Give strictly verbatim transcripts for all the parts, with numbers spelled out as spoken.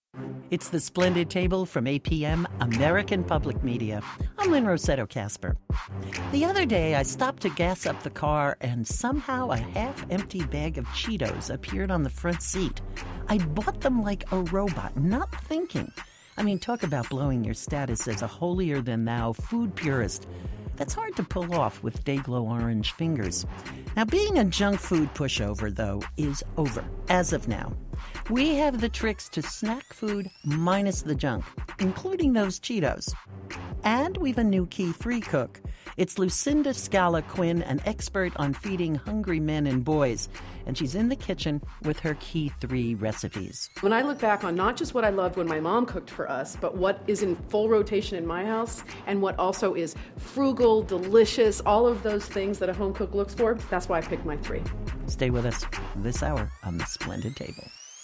It's the Splendid Table from A P M, American Public Media. I'm Lynn Rossetto Kasper. The other day, I stopped to gas up the car, and somehow a half-empty bag of Cheetos appeared on the front seat. I bought them like a robot, not thinking. I mean, talk about blowing your status as a holier-than-thou food purist. That's hard to pull off with Day-Glo orange fingers. Now, being a junk food pushover, though, is over, as of now. We have the tricks to snack food minus the junk, including those Cheetos. And we've a new Key three cook. It's Lucinda Scala Quinn, an expert on feeding hungry men and boys. And she's in the kitchen with her Key three recipes. When I look back on not just what I loved when my mom cooked for us, but what is in full rotation in my house, and what also is frugal, delicious, all of those things that a home cook looks for, that's why I picked my three. Stay with us this hour on The Splendid Table.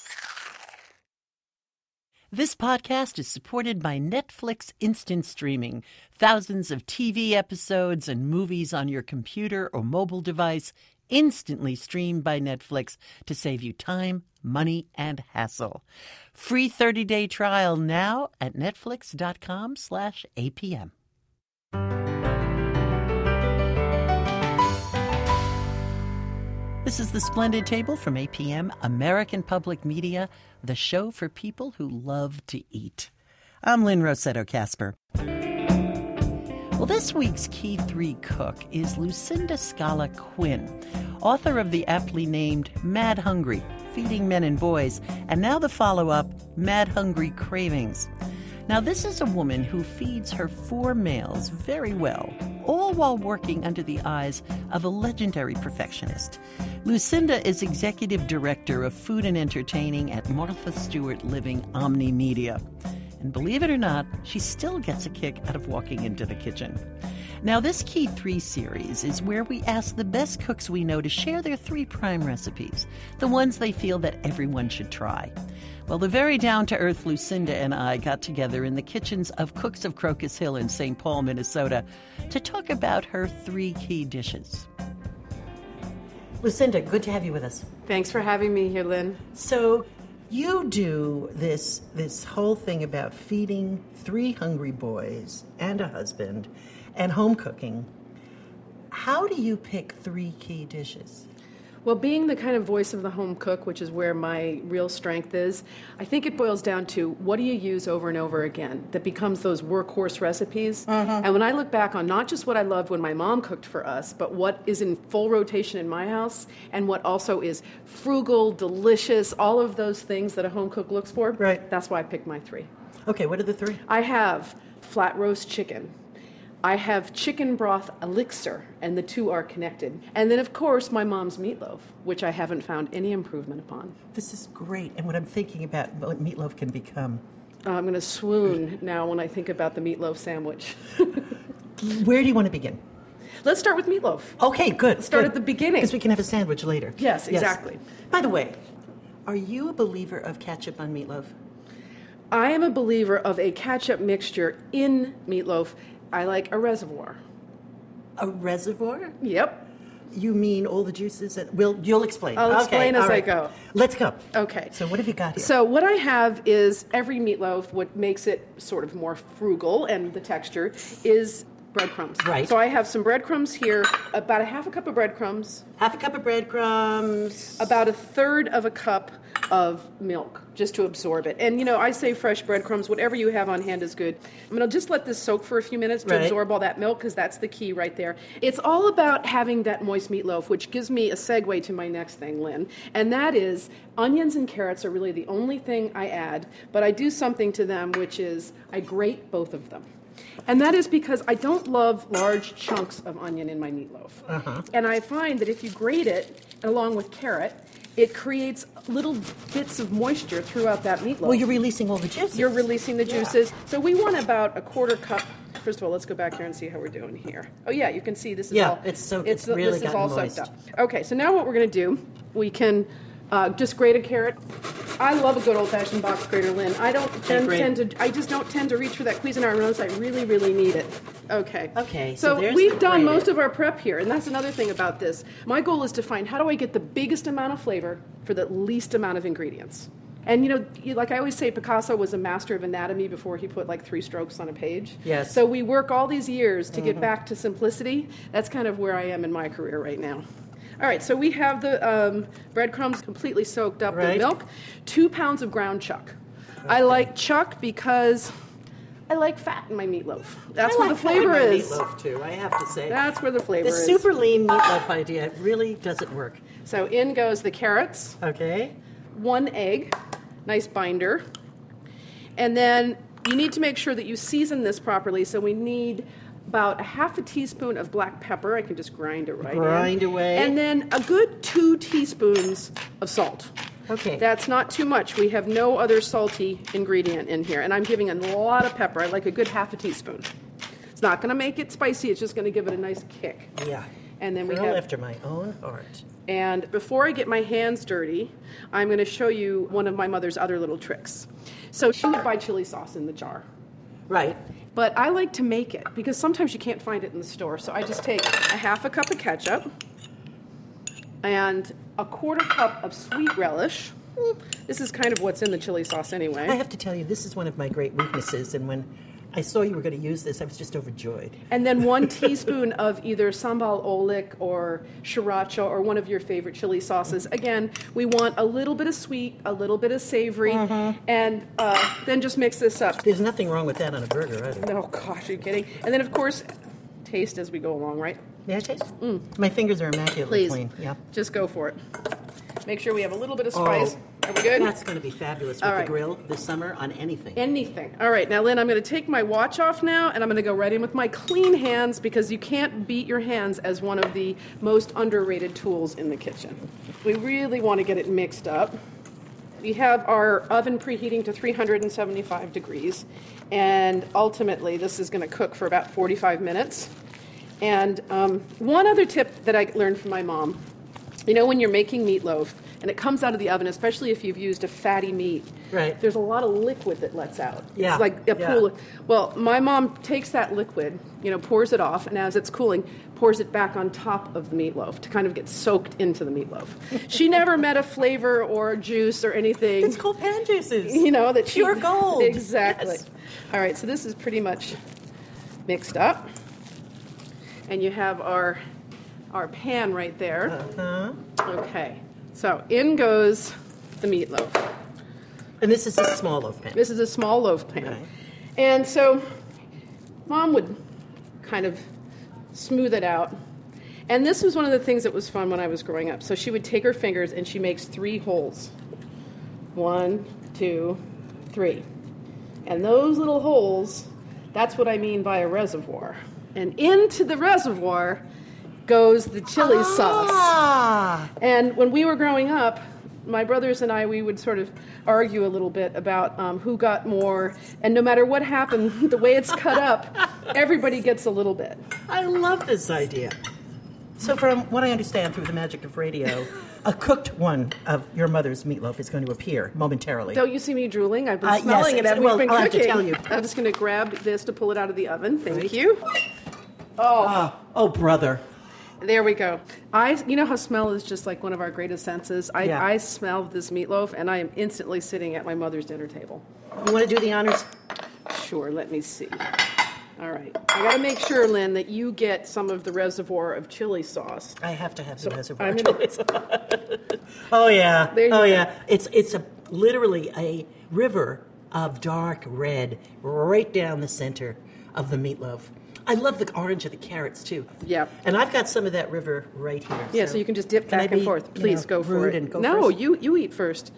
This podcast is supported by Netflix Instant Streaming. Thousands of T V episodes and movies on your computer or mobile device instantly streamed by Netflix to save you time, money, and hassle. Free thirty-day trial now at netflix.com slash APM. This is The Splendid Table from A P M, American Public Media, the show for people who love to eat. I'm Lynn Rossetto Kasper. Well, this week's Key three cook is Lucinda Scala Quinn, author of the aptly named Mad Hungry, Feeding Men and Boys, and now the follow-up, Mad Hungry Cravings. Now, this is a woman who feeds her four males very well, all while working under the eyes of a legendary perfectionist. Lucinda is executive director of food and entertaining at Martha Stewart Living Omni Media. And believe it or not, she still gets a kick out of walking into the kitchen. Now, this Key three series is where we ask the best cooks we know to share their three prime recipes, the ones they feel that everyone should try. Well, the very down-to-earth Lucinda and I got together in the kitchens of Cooks of Crocus Hill in Saint Paul, Minnesota, to talk about her three key dishes. Lucinda, good to have you with us. Thanks for having me here, Lynn. So you do this this whole thing about feeding three hungry boys and a husband and home cooking. How do you pick three key dishes? Well, being the kind of voice of the home cook, which is where my real strength is, I think it boils down to what do you use over and over again that becomes those workhorse recipes. Uh-huh. And when I look back on not just what I loved when my mom cooked for us, but what is in full rotation in my house and what also is frugal, delicious, all of those things that a home cook looks for, right. That's why I picked my three. Okay, what are the three? I have flat roast chicken. I have chicken broth elixir, and the two are connected. And then, of course, my mom's meatloaf, which I haven't found any improvement upon. This is great, and what I'm thinking about what meatloaf can become. Uh, I'm going to swoon now when I think about the meatloaf sandwich. Where do you want to begin? Let's start with meatloaf. Okay, good. Let's start good. at the beginning. Because we can have a sandwich later. Yes, exactly. Yes. By the way, are you a believer of ketchup on meatloaf? I am a believer of a ketchup mixture in meatloaf. I like a reservoir. A reservoir? Yep. You mean all the juices? That, we'll, you'll explain. I'll okay, explain as right. I go. Let's go. Okay. So what have you got here? So what I have is every meatloaf, what makes it sort of more frugal and the texture is breadcrumbs. Right. So I have some breadcrumbs here, about a half a cup of breadcrumbs. Half a cup of breadcrumbs. About a third of a cup of milk, just to absorb it. And, you know, I say fresh breadcrumbs. Whatever you have on hand is good. I'm going to just let this soak for a few minutes to right. absorb all that milk, because that's the key right there. It's all about having that moist meatloaf, which gives me a segue to my next thing, Lynn. And that is onions and carrots are really the only thing I add, but I do something to them, which is I grate both of them. And that is because I don't love large chunks of onion in my meatloaf. Uh-huh. And I find that if you grate it along with carrot, it creates little bits of moisture throughout that meatloaf. Well, you're releasing all the juices. You're releasing the juices. Yeah. So we want about a quarter cup. First of all, let's go back here and see how we're doing here. Oh, yeah, you can see this is yeah, all. it's so it's, it's really this is gotten all moist. soaked up. Okay, so now what we're going to do, we can uh, just grate a carrot. I love a good old-fashioned box grater, Lynn. I don't tend, tend to. I just don't tend to reach for that Cuisinart unless I really, really need it. Okay. Okay. So, So, there's we've the done grated. most of our prep here, and that's another thing about this. My goal is to find how do I get the biggest amount of flavor for the least amount of ingredients. And, you know, you- like I always say, Picasso was a master of anatomy before he put like three strokes on a page. Yes. So we work all these years to mm-hmm. get back to simplicity. That's kind of where I am in my career right now. All right, so we have the um, breadcrumbs completely soaked up right. with milk. Two pounds of ground chuck. Okay. I like chuck because I like fat in my meatloaf. That's I where like the flavor fat in my is. Meatloaf too, I have to say. That's where the flavor the is. The super lean meatloaf idea really doesn't work. So in goes the carrots. Okay. One egg, nice binder. And then you need to make sure that you season this properly. So we need about a half a teaspoon of black pepper. I can just grind it right Grind in. away. And then a good two teaspoons of salt. Okay. That's not too much. We have no other salty ingredient in here. And I'm giving a lot of pepper. I like a good half a teaspoon. It's not going to make it spicy. It's just going to give it a nice kick. Yeah. And then we Girl have after my own heart. And before I get my hands dirty, I'm going to show you one of my mother's other little tricks. So she would buy chili sauce in the jar. Right. But I like to make it because sometimes you can't find it in the store. So I just take a half a cup of ketchup and a quarter cup of sweet relish. This is kind of what's in the chili sauce anyway. I have to tell you, this is one of my great weaknesses. And when I saw you were going to use this, I was just overjoyed. And then one teaspoon of either sambal olik or sriracha or one of your favorite chili sauces. Again, we want a little bit of sweet, a little bit of savory, mm-hmm. and uh, then just mix this up. There's nothing wrong with that on a burger, either. No, gosh, are you kidding? And then, of course, taste as we go along, right? May I taste? Mm. My fingers are immaculately Please. clean. Yeah. Just go for it. Make sure we have a little bit of spice. Oh, are we good? That's going to be fabulous with All right. the grill this summer on anything. Anything. All right, now, Lynn, I'm going to take my watch off now, and I'm going to go right in with my clean hands because you can't beat your hands as one of the most underrated tools in the kitchen. We really want to get it mixed up. We have our oven preheating to three hundred seventy-five degrees, and ultimately this is going to cook for about forty-five minutes. And um, one other tip that I learned from my mom, you know, when you're making meatloaf and it comes out of the oven, especially if you've used a fatty meat, right. there's a lot of liquid that lets out. Yeah. It's like a yeah. pool. Well, my mom takes that liquid, you know, pours it off, and as it's cooling, pours it back on top of the meatloaf to kind of get soaked into the meatloaf. She never met a flavor or juice or anything. It's called pan juices. You know, that she, pure gold. Exactly. Yes. All right, so this is pretty much mixed up. And you have our our pan right there. Uh-huh. Okay, so in goes the meatloaf. And this is a small loaf pan. This is a small loaf pan. Right. And so Mom would kind of smooth it out. And this was one of the things that was fun when I was growing up. So she would take her fingers and she makes three holes. One, two, three. And those little holes, that's what I mean by a reservoir. And into the reservoir goes the chili ah. sauce. And when we were growing up, my brothers and I, we would sort of argue a little bit about um, who got more. And no matter what happened, the way it's cut up, everybody gets a little bit. I love this idea. So from what I understand through the magic of radio, a cooked one of your mother's meatloaf is going to appear momentarily. Don't you see me drooling? I've been Uh, smelling yes, it as well, we've been I'll have to cooking. tell you. I'm just going to grab this to pull it out of the oven. Thank Right. you. Oh. Oh, oh, brother. There we go. I, you know how smell is just like one of our greatest senses? I, Yeah. I smell this meatloaf, and I am instantly sitting at my mother's dinner table. You want to do the honors? Sure, let me see. All right. I got to make sure, Lynn, that you get some of the reservoir of chili sauce. I have to have So the reservoir. I'm gonna- Oh yeah. There you oh go. yeah. It's it's a literally a river of dark red right down the center of the meatloaf. I love the orange of the carrots too. Yeah. And I've got some of that river right here. Yeah, so, you can just dip Can I back and be, forth. you Please know, go for rude it. and go no, first? you you eat first.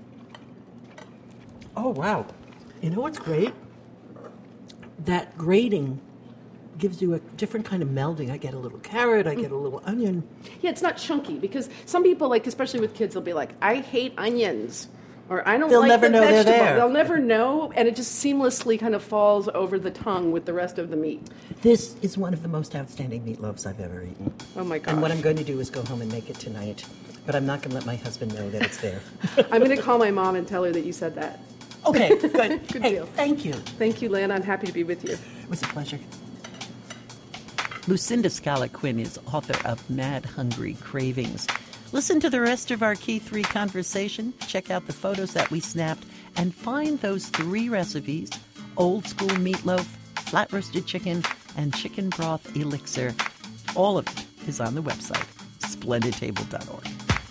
Oh wow. You know what's great? That grating gives you a different kind of melding. I get a little carrot, I get a little onion. Yeah, it's not chunky because some people, like, especially with kids, they'll be like, I hate onions. Or I don't They'll like never the know they're vegetable. there. They'll never know, and it just seamlessly kind of falls over the tongue with the rest of the meat. This is one of the most outstanding meatloafs I've ever eaten. Oh my gosh. And what I'm going to do is go home and make it tonight. But I'm not going to let my husband know that it's there. I'm going to call my mom and tell her that you said that. Okay, good. Good Hey, deal. thank you. Thank you, Lynn. I'm happy to be with you. It was a pleasure. Lucinda Scala Quinn is author of Mad Hungry Cravings. Listen to the rest of our Key three conversation, check out the photos that we snapped, and find those three recipes, old school meatloaf, flat roasted chicken, and chicken broth elixir. All of it is on the website, splendid table dot org.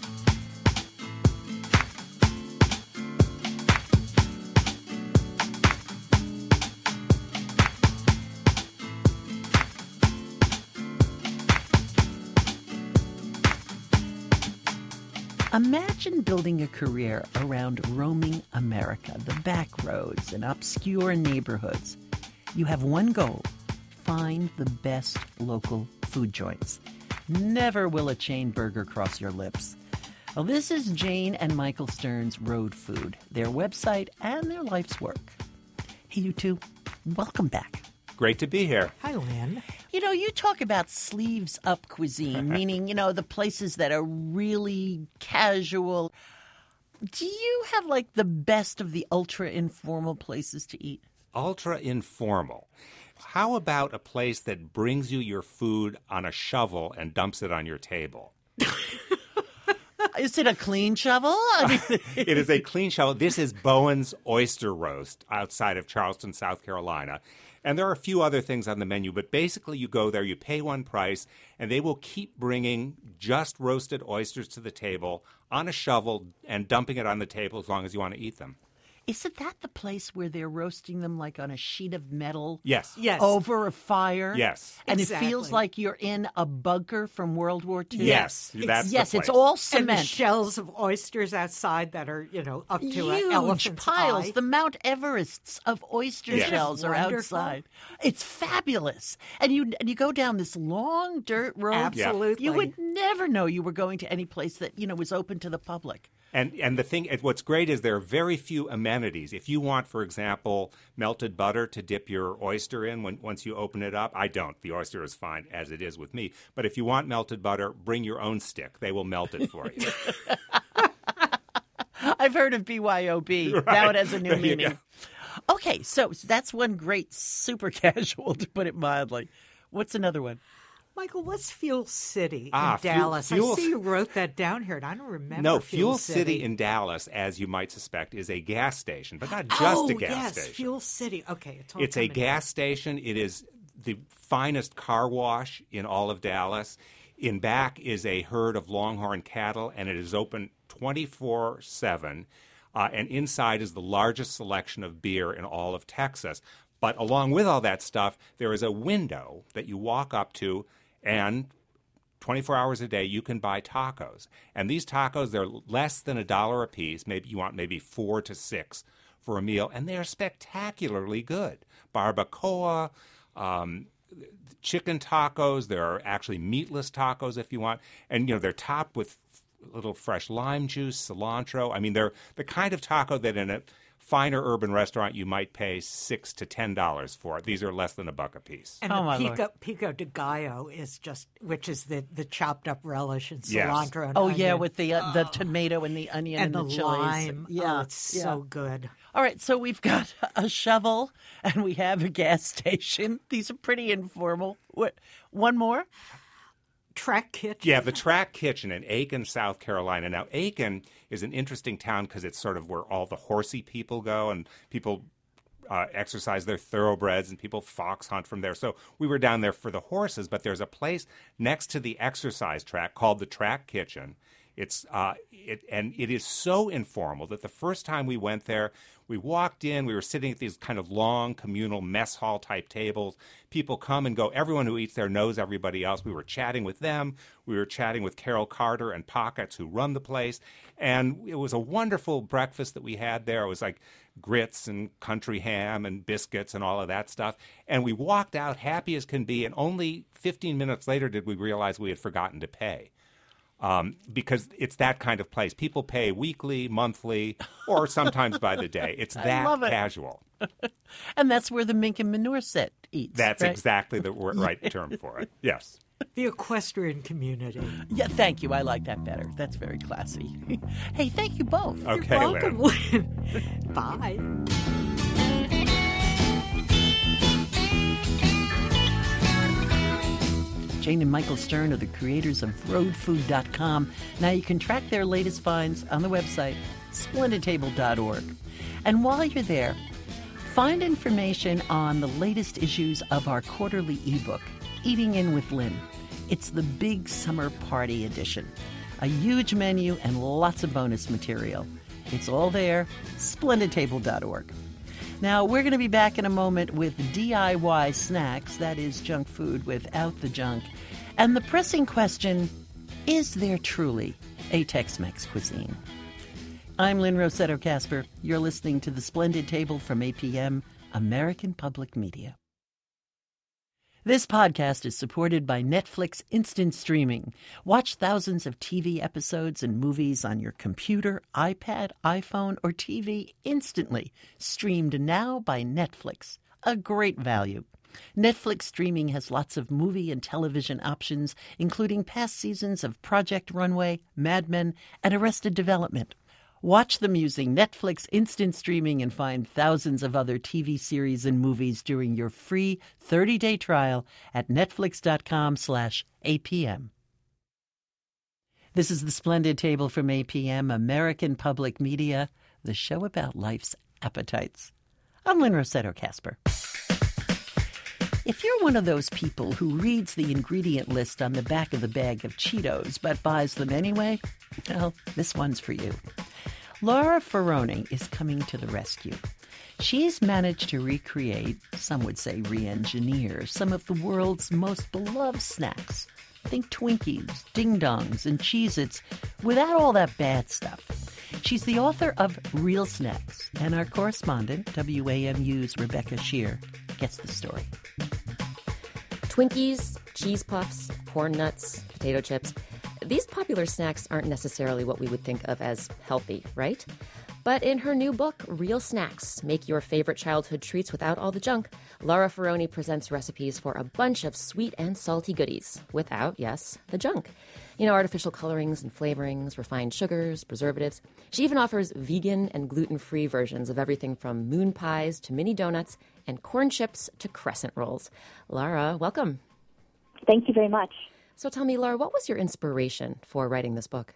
Imagine building a career around roaming America, the back roads and obscure neighborhoods. You have one goal: find the best local food joints. Never will a chain burger cross your lips. Well, this is Jane and Michael Stern's Road Food, their website and their life's work. Hey, you two, welcome back. Great to be here. Hi, Lynn. You know, you talk about sleeves-up cuisine, meaning, you know, the places that are really casual. Do you have, like, the best of the ultra-informal places to eat? Ultra-informal. How about a place that brings you your food on a shovel and dumps it on your table? Is it a clean shovel? I mean, It is a clean shovel. This is Bowen's Oyster Roast outside of Charleston, South Carolina. And there are a few other things on the menu, but basically you go there, you pay one price, and they will keep bringing just roasted oysters to the table on a shovel and dumping it on the table as long as you want to eat them. Isn't that the place where they're roasting them like on a sheet of metal? Yes. Yes. Over a fire? Yes. And Exactly. it feels like you're in a bunker from World War Two? Yes. That's Yes, the it's place. all And the cement. shells of oysters outside that are, you know, up to an Huge elephant's piles. eye. The Mount Everests of oyster Yes. shells are Wonderful. outside. It's fabulous. And you and you go down this long dirt road. Absolutely. You would never know you were going to any place that, you know, was open to the public. And and the thing, what's great is there are very few amenities. If you want, for example, melted butter to dip your oyster in when once you open it up, I don't. The oyster is fine as it is with me. But if you want melted butter, bring your own stick. They will melt it for you. I've heard of B Y O B. Right. Now it has a new There you meaning. Okay, so that's one great super casual, to put it mildly. What's another one? Michael, what's Fuel City Ah, in Fuel- Dallas? Fuel- I see you wrote that down here, and I don't remember No, Fuel, Fuel City in Dallas, as you might suspect, is a gas station, but not just oh, a gas yes, station. Fuel City. Okay, it's all It's a coming gas station. It is the finest car wash in all of Dallas. In back is a herd of longhorn cattle, and it is open twenty-four seven. Uh, and inside is the largest selection of beer in all of Texas. But along with all that stuff, there is a window that you walk up to, and twenty-four hours a day, you can buy tacos. And these tacos, they're less than a dollar a piece. Maybe you want maybe four to six for a meal, and they are spectacularly good. Barbacoa, um, chicken tacos. There are actually meatless tacos if you want. And, you know, they're topped with a little fresh lime juice, cilantro. I mean, they're the kind of taco that in a finer urban restaurant you might pay six to ten dollars for. These are less than a buck a piece. And Oh, my the Lord. pico, pico de gallo is just, which is the, the chopped up relish and Yes. cilantro. And Oh, yeah, onion. with the uh, the tomato and the onion and and, the, chilies. lime. Yeah, Oh, it's yeah. so good. All right, so we've got a shovel and we have a gas station. These are pretty informal. What? One more? Track Kitchen. Yeah, the Track Kitchen in Aiken, South Carolina. Now, Aiken is an interesting town because it's sort of where all the horsey people go, and people uh, exercise their thoroughbreds, and people fox hunt from there. So we were down there for the horses, but there's a place next to the exercise track called the Track Kitchen. It's uh, it and it is so informal that the first time we went there, we walked in, we were sitting at these kind of long communal mess hall type tables. People come and go. Everyone who eats there knows everybody else. We were chatting with them. We were chatting with Carol Carter and Pockets, who run the place. And it was a wonderful breakfast that we had there. It was like grits and country ham and biscuits and all of that stuff. And we walked out happy as can be. And only fifteen minutes later did we realize we had forgotten to pay. Um, because it's that kind of place. People pay weekly, monthly, or sometimes by the day. It's that love it. casual. And that's where the mink and manure set eats. That's right? exactly the wor- right term for it. Yes. The equestrian community. Yeah, thank you. I like that better. That's very classy. Hey, thank you both. Okay, You're welcome, Lynn. Lynn. Bye. Jane and Michael Stern are the creators of road food dot com. Now you can track their latest finds on the website, splendid table dot org. And while you're there, find information on the latest issues of our quarterly ebook, Eating In with Lynn. It's the big summer party edition. A huge menu and lots of bonus material. It's all there, splendid table dot org. Now, we're going to be back in a moment with D I Y snacks, that is junk food without the junk. And the pressing question, is there truly a Tex-Mex cuisine? I'm Lynn Rossetto Kasper. You're listening to The Splendid Table from A P M, American Public Media. This podcast is supported by Netflix Instant Streaming. Watch thousands of T V episodes and movies on your computer, iPad, iPhone, or T V instantly. Streamed now by Netflix. A great value. Netflix streaming has lots of movie and television options, including past seasons of Project Runway, Mad Men, and Arrested Development. Watch them using Netflix Instant Streaming and find thousands of other T V series and movies during your free thirty-day trial at netflix.com slash APM. This is The Splendid Table from A P M, American Public Media, the show about life's appetites. I'm Lynn Rossetto Kasper. If you're one of those people who reads the ingredient list on the back of the bag of Cheetos but buys them anyway, well, this one's for you. Laura Ferrone is coming to the rescue. She's managed to recreate, some would say re-engineer, some of the world's most beloved snacks. Think Twinkies, Ding Dongs, and Cheez-Its without all that bad stuff. She's the author of Real Snacks, and our correspondent, W A M U's Rebecca Shear, gets the story. Twinkies, cheese puffs, corn nuts, potato chips. These popular snacks aren't necessarily what we would think of as healthy, right? But in her new book, Real Snacks, Make Your Favorite Childhood Treats Without All the Junk, Laura Ferrone presents recipes for a bunch of sweet and salty goodies without, yes, the junk. You know, artificial colorings and flavorings, refined sugars, preservatives. She even offers vegan and gluten-free versions of everything from moon pies to mini donuts and corn chips to crescent rolls. Laura, welcome. Thank you very much. So tell me, Laura, what was your inspiration for writing this book?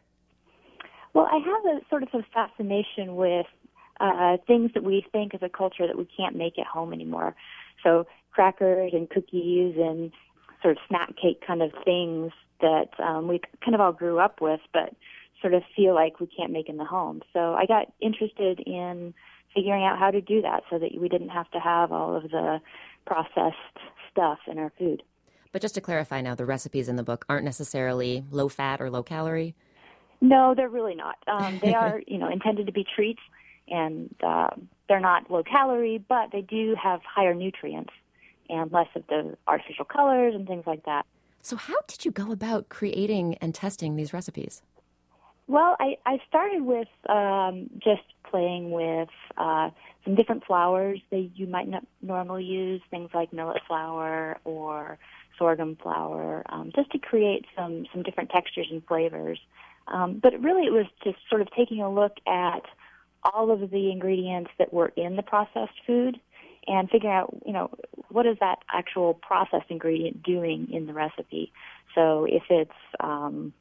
Well, I have a sort of a fascination with uh, things that we think as a culture that we can't make at home anymore. So crackers and cookies and sort of snack cake kind of things that um, we kind of all grew up with, but sort of feel like we can't make in the home. So I got interested in figuring out how to do that so that we didn't have to have all of the processed stuff in our food. But just to clarify now, the recipes in the book aren't necessarily low-fat or low-calorie? No, they're really not. Um, they are, you know, intended to be treats, and uh, they're not low-calorie, but they do have higher nutrients and less of the artificial colors and things like that. So how did you go about creating and testing these recipes? Well, I, I started with um, just playing with uh, some different flours that you might not normally use, things like millet flour or sorghum flour, um, just to create some, some different textures and flavors. Um, but really it was just sort of taking a look at all of the ingredients that were in the processed food and figuring out, you know, what is that actual processed ingredient doing in the recipe. So if it's um,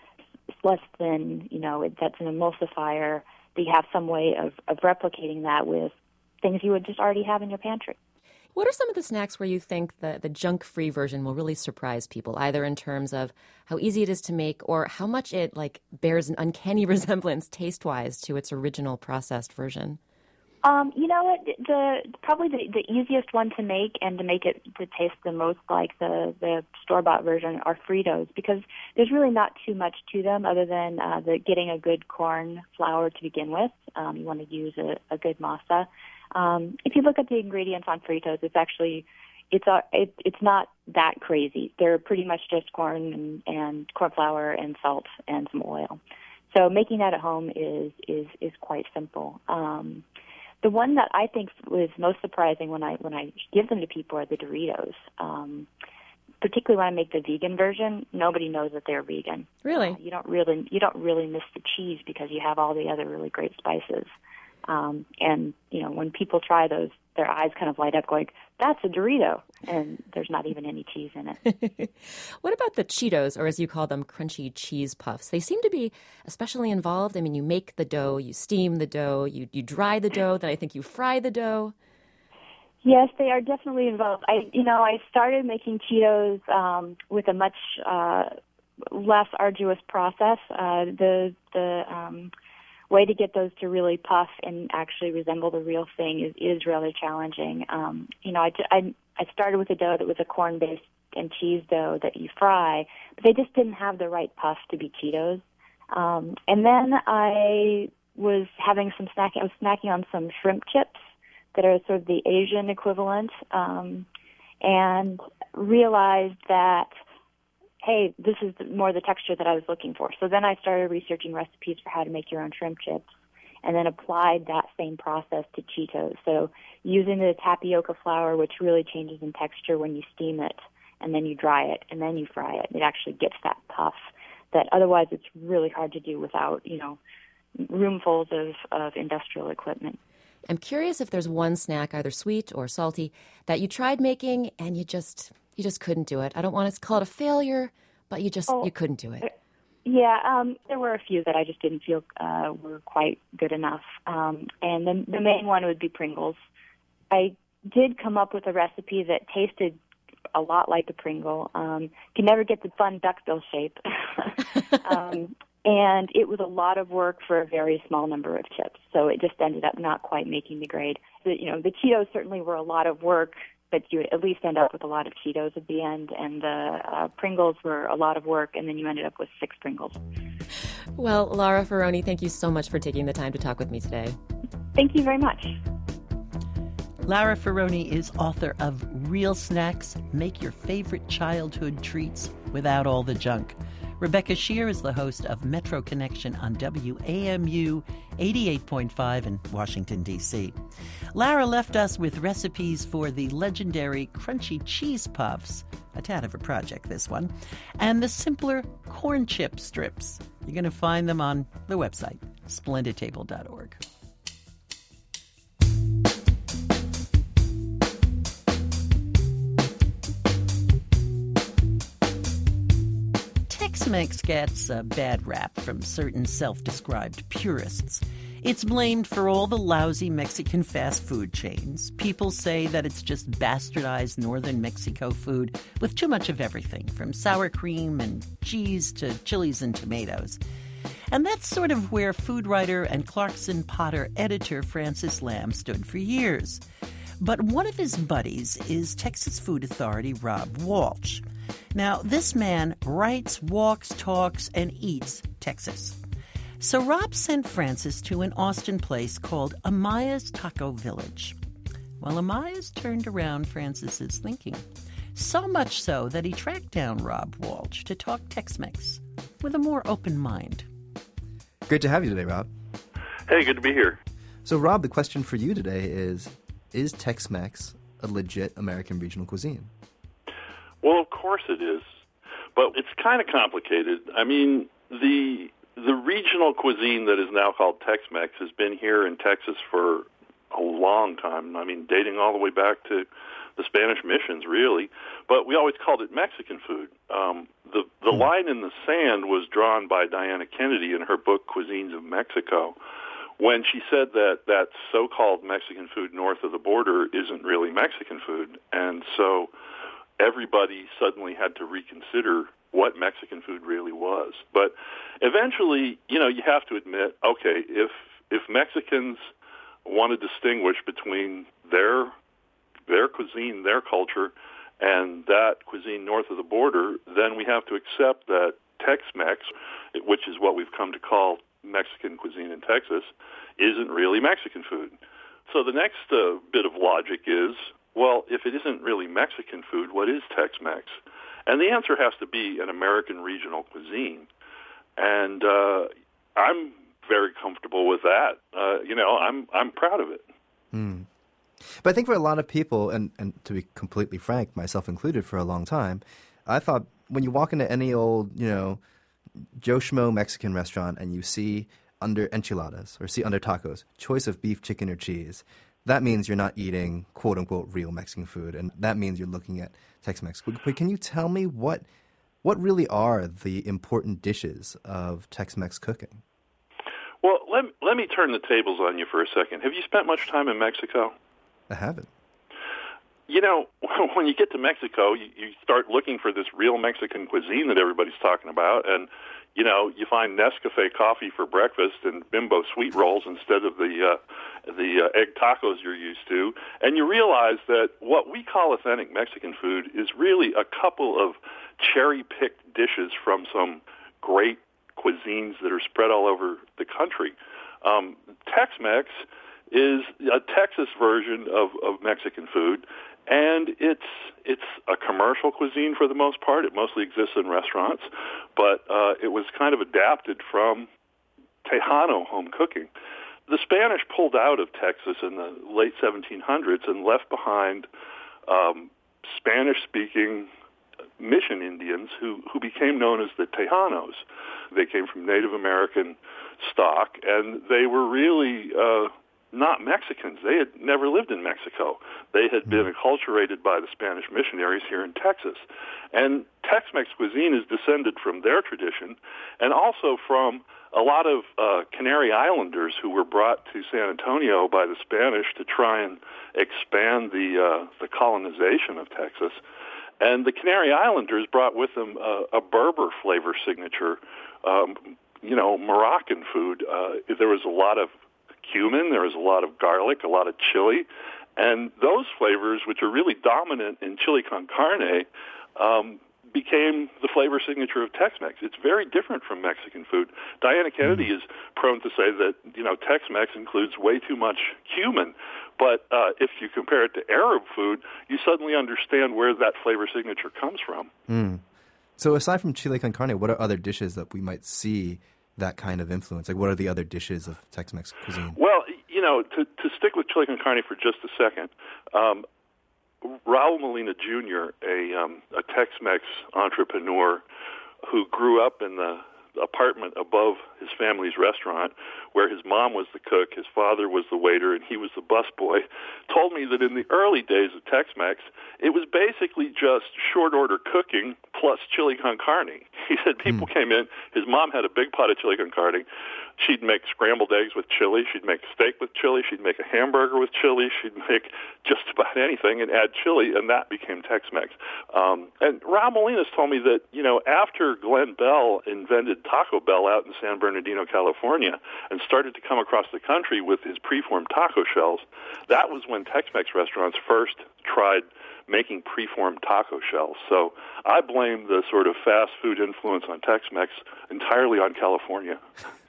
less than, you know, it, that's an emulsifier, do you have some way of, of replicating that with things you would just already have in your pantry? What are some of the snacks where you think the, the junk-free version will really surprise people, either in terms of how easy it is to make or how much it like bears an uncanny resemblance taste-wise to its original processed version? Um, you know what? The probably the, the easiest one to make and to make it to taste the most like the, the store-bought version are Fritos, because there's really not too much to them other than uh, the getting a good corn flour to begin with. Um, you want to use a, a good masa. Um, if you look at the ingredients on Fritos, it's actually it's a, it, it's not that crazy. They're pretty much just corn and, and corn flour and salt and some oil. So making that at home is is is quite simple. Um, the one that I think was most surprising when I when I give them to people are the Doritos. Um, particularly when I make the vegan version, nobody knows that they're vegan. Really? Uh, you don't really you don't really miss the cheese because you have all the other really great spices. Um, and, you know, when people try those their eyes kind of light up going, that's a Dorito, and there's not even any cheese in it. What about the Cheetos, or as you call them, crunchy cheese puffs? They seem to be especially involved. I mean, you make the dough, you steam the dough, you, you dry the dough, then I think you fry the dough. Yes, they are definitely involved. I, you know, I started making Cheetos um, with a much uh, less arduous process. Uh, the the um, way to get those to really puff and actually resemble the real thing is, is really challenging. Um, you know, I, I, I started with a dough that was a corn-based and cheese dough that you fry, but they just didn't have the right puff to be Cheetos. Um, and then I was having some snacking. I was snacking on some shrimp chips that are sort of the Asian equivalent, um, and realized that, hey, this is more the texture that I was looking for. So then I started researching recipes for how to make your own shrimp chips, and then applied that same process to Cheetos. So using the tapioca flour, which really changes in texture when you steam it, and then you dry it, and then you fry it. It actually gets that puff that otherwise it's really hard to do without, you know, roomfuls of, of industrial equipment. I'm curious if there's one snack, either sweet or salty, that you tried making and you just you just couldn't do it. I don't want to call it a failure, but you just oh, you couldn't do it. Yeah, um, there were a few that I just didn't feel uh, were quite good enough. Um, and the, the main one would be Pringles. I did come up with a recipe that tasted a lot like the Pringle. Um, could never get the fun duckbill shape. um, And it was a lot of work for a very small number of chips, so it just ended up not quite making the grade. The, you know, the Cheetos certainly were a lot of work, but you would at least end up with a lot of Cheetos at the end, and the uh, Pringles were a lot of work, and then you ended up with six Pringles. Well, Lara Ferroni, thank you so much for taking the time to talk with me today. Thank you very much. Lara Ferroni is author of Real Snacks, Make Your Favorite Childhood Treats Without All the Junk. Rebecca Shear is the host of Metro Connection on W A M U eighty-eight point five in Washington, D C. Lara left us with recipes for the legendary crunchy cheese puffs, a tad of a project, this one, and the simpler corn chip strips. You're going to find them on the website, splendid table dot org. Tex-Mex gets a bad rap from certain self-described purists. It's blamed for all the lousy Mexican fast food chains. People say that it's just bastardized northern Mexico food with too much of everything, from sour cream and cheese to chilies and tomatoes. And that's sort of where food writer and Clarkson Potter editor Francis Lamb stood for years. But one of his buddies is Texas Food Authority Rob Walsh. Now, this man writes, walks, talks, and eats Texas. So Rob sent Francis to an Austin place called Amaya's Taco Village. Well, Amaya's turned around Francis's thinking. So much so that he tracked down Rob Walsh to talk Tex-Mex with a more open mind. Great to have you today, Rob. Hey, good to be here. So, Rob, the question for you today is, is Tex-Mex a legit American regional cuisine? Well, of course it is, but it's kind of complicated. I mean, the the regional cuisine that is now called Tex-Mex has been here in Texas for a long time. I mean, dating all the way back to the Spanish missions, really. But we always called it Mexican food. Um, the the mm. line in the sand was drawn by Diana Kennedy in her book Cuisines of Mexico, when she said that that so-called Mexican food north of the border isn't really Mexican food, and so everybody suddenly had to reconsider what Mexican food really was. But eventually, you know, you have to admit, okay, if if Mexicans want to distinguish between their their cuisine, their culture, and that cuisine north of the border, then we have to accept that Tex-Mex, which is what we've come to call Mexican cuisine in Texas, isn't really Mexican food. So the next uh, bit of logic is, well, if it isn't really Mexican food, what is Tex-Mex? And the answer has to be an American regional cuisine. And uh, I'm very comfortable with that. Uh, you know, I'm I'm proud of it. Mm. But I think for a lot of people, and, and to be completely frank, myself included for a long time, I thought when you walk into any old, you know, Joe Schmo Mexican restaurant and you see under enchiladas or see under tacos, choice of beef, chicken, or cheese, that means you're not eating quote-unquote real Mexican food, and that means you're looking at Tex-Mex. But can you tell me what what really are the important dishes of Tex-Mex cooking? Well, let, let me turn the tables on you for a second. Have you spent much time in Mexico? I haven't. You know, when you get to Mexico, you, you start looking for this real Mexican cuisine that everybody's talking about, and, you know, you find Nescafe coffee for breakfast and Bimbo sweet rolls instead of the uh, the uh, egg tacos you're used to, and you realize that what we call authentic Mexican food is really a couple of cherry-picked dishes from some great cuisines that are spread all over the country. Um, Tex-Mex is a Texas version of, of Mexican food, and it's it's a commercial cuisine for the most part. It mostly exists in restaurants, but uh, it was kind of adapted from Tejano home cooking. The Spanish pulled out of Texas in the late seventeen hundreds and left behind um, Spanish-speaking mission Indians who, who became known as the Tejanos. They came from Native American stock, and they were really uh, not Mexicans. They had never lived in Mexico. They had been acculturated by the Spanish missionaries here in Texas. And Tex-Mex cuisine is descended from their tradition and also from a lot of uh, Canary Islanders who were brought to San Antonio by the Spanish to try and expand the uh, the colonization of Texas. And the Canary Islanders brought with them uh, a Berber flavor signature, um, you know, Moroccan food. Uh, there was a lot of cumin, there was a lot of garlic, a lot of chili, and those flavors, which are really dominant in chili con carne, um, became the flavor signature of Tex-Mex. It's very different from Mexican food. Diana Kennedy is prone to say that, you know, Tex-Mex includes way too much cumin. But uh, if you compare it to Arab food, you suddenly understand where that flavor signature comes from. Mm. So aside from chili con carne, what are other dishes that we might see that kind of influence? Like, what are the other dishes of Tex-Mex cuisine? Well, you know, to, to stick with chili con carne for just a second, um, Raul Molina Junior, a, um, a Tex-Mex entrepreneur who grew up in the apartment above his family's restaurant, where his mom was the cook, his father was the waiter, and he was the busboy, told me that in the early days of Tex-Mex, it was basically just short-order cooking plus chili con carne. He said people mm. came in, his mom had a big pot of chili con carne. She'd make scrambled eggs with chili, she'd make steak with chili, she'd make a hamburger with chili, she'd make just about anything and add chili, and that became Tex-Mex. Um, and Raul Molinas told me that, you know, after Glenn Bell invented Taco Bell out in San Bernardino, California, and started to come across the country with his preformed taco shells, that was when Tex-Mex restaurants first tried making preformed taco shells. So I blame the sort of fast food influence on Tex-Mex entirely on California.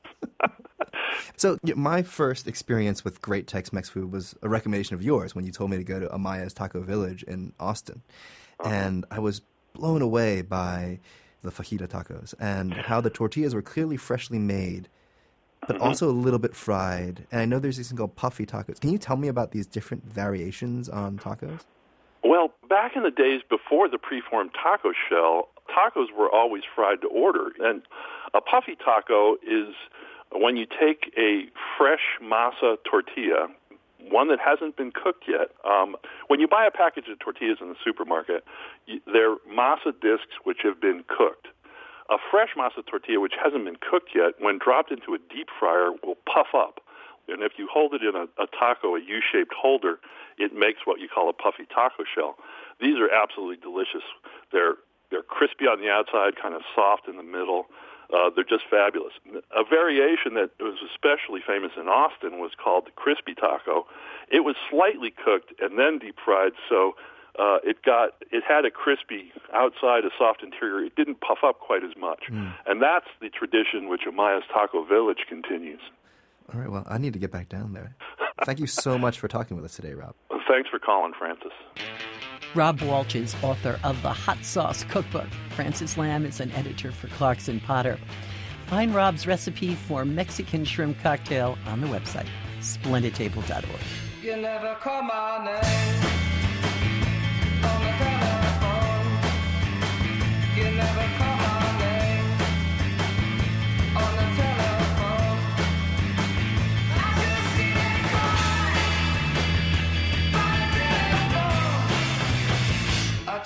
So my first experience with great Tex-Mex food was a recommendation of yours when you told me to go to Amaya's Taco Village in Austin. Uh-huh. And I was blown away by the fajita tacos and how the tortillas were clearly freshly made, but mm-hmm. also a little bit fried. And I know there's this thing called puffy tacos. Can you tell me about these different variations on tacos? Well, back in the days before the preformed taco shell, tacos were always fried to order. And a puffy taco is when you take a fresh masa tortilla, one that hasn't been cooked yet. Um, when you buy a package of tortillas in the supermarket, you, they're masa discs which have been cooked. A fresh masa tortilla which hasn't been cooked yet, when dropped into a deep fryer, will puff up. And if you hold it in a, a taco, a U-shaped holder, it makes what you call a puffy taco shell. These are absolutely delicious. They're they're crispy on the outside, kind of soft in the middle. Uh, they're just fabulous. A variation that was especially famous in Austin was called the crispy taco. It was slightly cooked and then deep fried, so uh, it got it had a crispy outside, a soft interior. It didn't puff up quite as much, mm. and that's the tradition which Amaya's Taco Village continues. All right, well, I need to get back down there. Thank you so much for talking with us today, Rob. Well, thanks for calling, Francis. Rob Walch is author of the Hot Sauce Cookbook. Francis Lamb is an editor for Clarkson Potter. Find Rob's recipe for Mexican shrimp cocktail on the website, splendid table dot org. You never call my name on the telephone. You never call my name on the telephone. I just see that cry.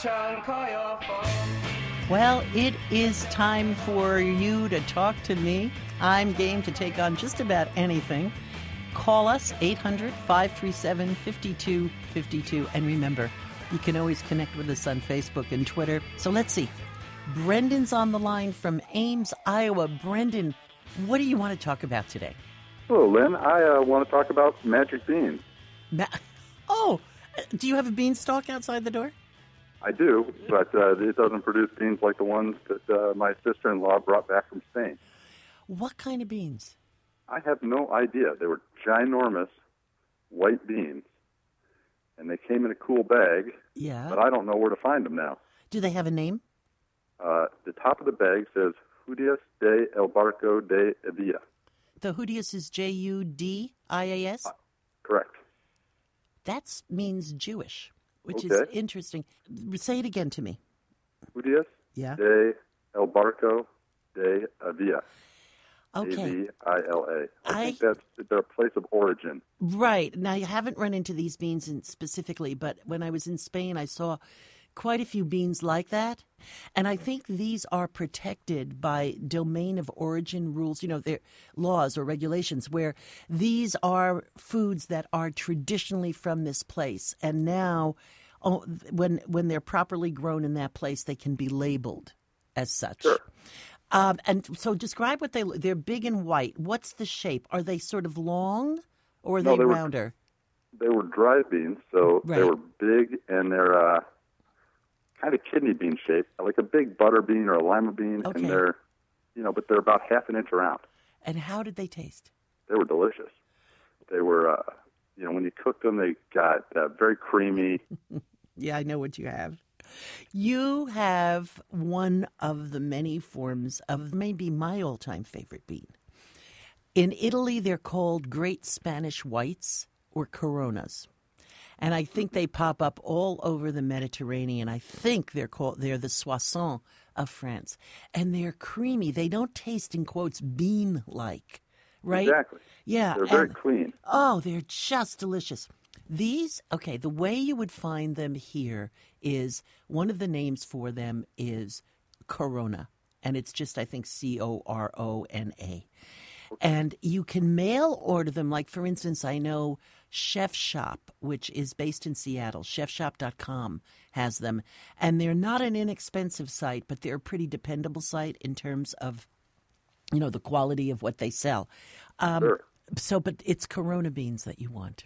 try and call your phone. Well, it is time for you to talk to me. I'm game to take on just about anything. Call us, eight hundred, five three seven, five two five two. And remember, you can always connect with us on Facebook and Twitter. So let's see. Brendan's on the line from Ames, Iowa. Brendan, what do you want to talk about today? Hello, Lynn. I uh, want to talk about magic beans. Ma- oh, do you have a beanstalk outside the door? I do, but uh, it doesn't produce beans like the ones that uh, my sister-in-law brought back from Spain. What kind of beans? I have no idea. They were ginormous white beans, and they came in a cool bag, Yeah. but I don't know where to find them now. Do they have a name? Uh, the top of the bag says Judias de El Barco de Evia. The Judias is J U D I A S? Uh, correct. That means Jewish, which is Okay. interesting. Say it again to me. Judias Yeah. de El Barco de Evia. Okay. A V I L A. I think I- that's their place of origin. Right. Now, I haven't run into these beans in specifically, but when I was in Spain, I saw quite a few beans like that. And I think these are protected by domain of origin rules, you know, their laws or regulations, where these are foods that are traditionally from this place. And now, oh, when when they're properly grown in that place, they can be labeled as such. Sure. Um, and so describe what they, they're big and white. What's the shape? Are they sort of long or are No, they, they were- rounder? They were dried beans, so they Right. were big and they're uh, kind of kidney bean shaped, like a big butter bean or a lima bean, Okay. and they're, you know, but they're about half an inch around. And how did they taste? They were delicious. They were, uh, you know, when you cooked them, they got uh, very creamy. Yeah, I know what you have. You have one of the many forms of maybe my all-time favorite bean. In Italy, they're called Great Spanish Whites or Coronas. And I think they pop up all over the Mediterranean. I think they're called they're the Soissons of France. And they're creamy. They don't taste, in quotes, bean-like, right? Exactly. Yeah. They're very and- clean. Oh, they're just delicious. These, okay, the way you would find them here is one of the names for them is Corona. And it's just, I think, C O R O N A. And you can mail order them. Like, for instance, I know Chef Shop, which is based in Seattle, chef shop dot com has them. And they're not an inexpensive site, but they're a pretty dependable site in terms of, you know, the quality of what they sell. Um, Sure. So, but it's Corona beans that you want.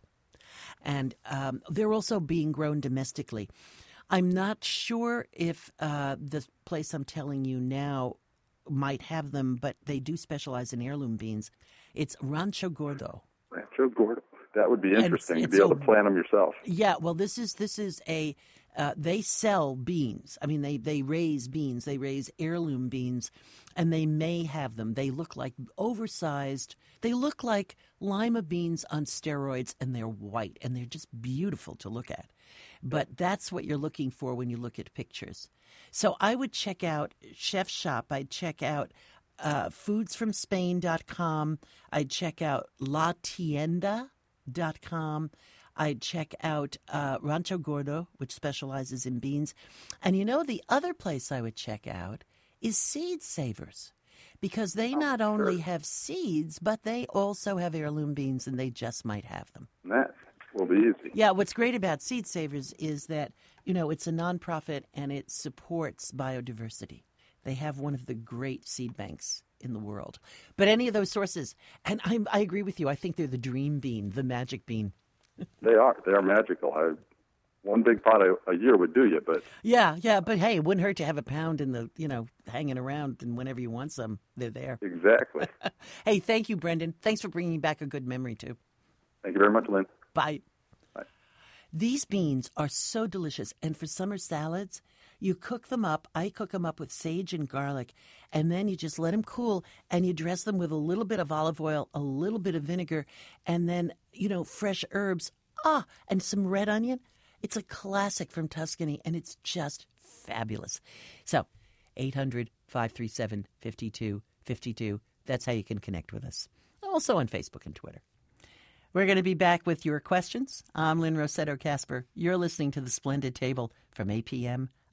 And um, they're also being grown domestically. I'm not sure if uh, the place I'm telling you now might have them, but they do specialize in heirloom beans. It's Rancho Gordo. Rancho Gordo. That would be And interesting to it's be able a- to plant them yourself. Yeah, well, this is this is a uh, they sell beans. I mean, they they raise beans. They raise heirloom beans, and they may have them. They look like oversized. They look like lima beans on steroids, and they're white, and they're just beautiful to look at. But that's what you're looking for when you look at pictures. So I would check out Chef Shop. I'd check out uh, foods from spain dot com. I'd check out La Tienda dot com. I'd check out uh, Rancho Gordo, which specializes in beans. And you know, the other place I would check out is Seed Savers, because they not only have seeds, but they also have heirloom beans, and they just might have them. That will be easy. Yeah, what's great about Seed Savers is that, you know, it's a nonprofit and it supports biodiversity. They have one of the great seed banks in the world. But any of those sources, and I, I agree with you, I think they're the dream bean, the magic bean. They are. They are magical. I, one big pot a, a year would do you, but Yeah, yeah, but hey, it wouldn't hurt to have a pound in the, you know, hanging around, and whenever you want some, they're there. exactly. Hey, thank you, Brendan. Thanks for bringing back a good memory, too. Thank you very much, Lynn. Bye. Bye. These beans are so delicious, and for summer salads, you cook them up. I cook them up with sage and garlic, and then you just let them cool, and you dress them with a little bit of olive oil, a little bit of vinegar, and then, you know, fresh herbs, ah, and some red onion. It's a classic from Tuscany, and it's just fabulous. So, eight hundred, five three seven, five two five two. That's how you can connect with us. Also on Facebook and Twitter. We're going to be back with your questions. I'm Lynn Rossetto Kasper. You're listening to The Splendid Table from A P M